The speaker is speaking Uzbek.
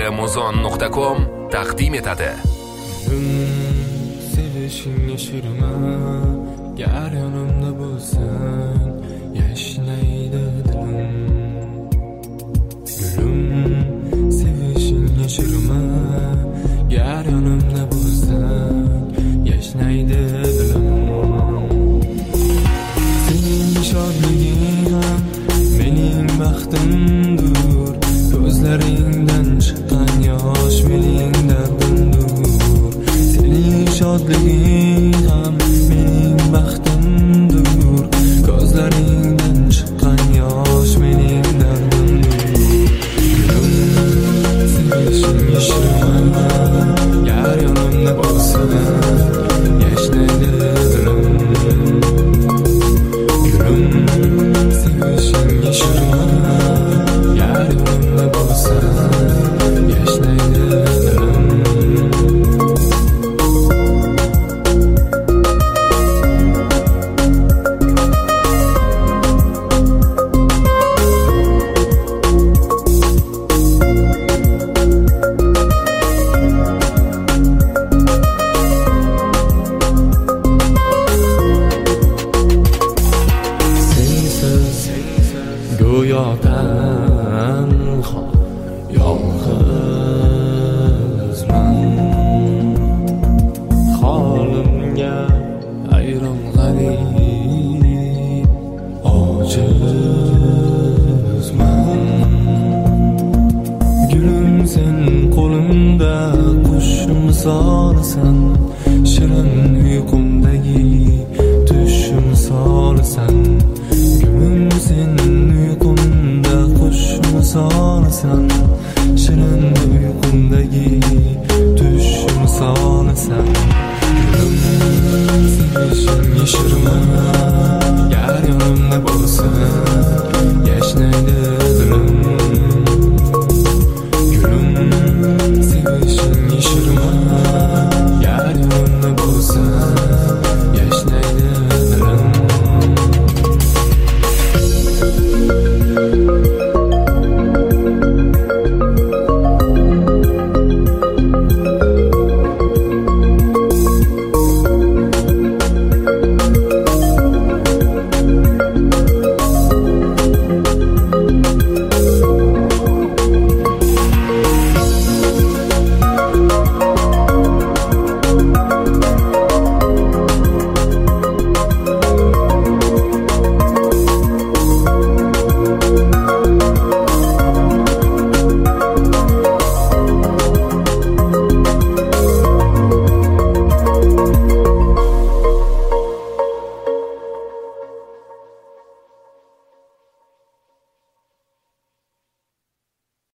muzon.com taqdim etadi. Sevishing yashirma, gar yonimda bo'lsan, yashnaydi dilim. Gulim, sevishing yashirma, gar yonimda bo'lsan, yashnaydi dilim. Sening shodliging ham mening baxtimdir, ko'zlaringdan chiqqan yosh mening dardimdir. Sening shodliging ham mening baxtimdir, ko'zlaringdan chiqqan yosh mening dardimdir. Sevishing yashirma, gar yonimda bo'lsan, yashnaydi dilim. Sevishing yashirma, gar yonimda bo'lsan, yashnaydi dilim. Go'yo tanho yolg'izman, holimga ayron g'arib ojizman. Gulim sen qo'limda qush misolisan, shirin uyqumdagi tush misolisan. Gulim sen uyqumda qush misolisan, shirin uyqumdagi tush misolisan. Gulim sevishing yashirma, gar yonimda bo'lsan,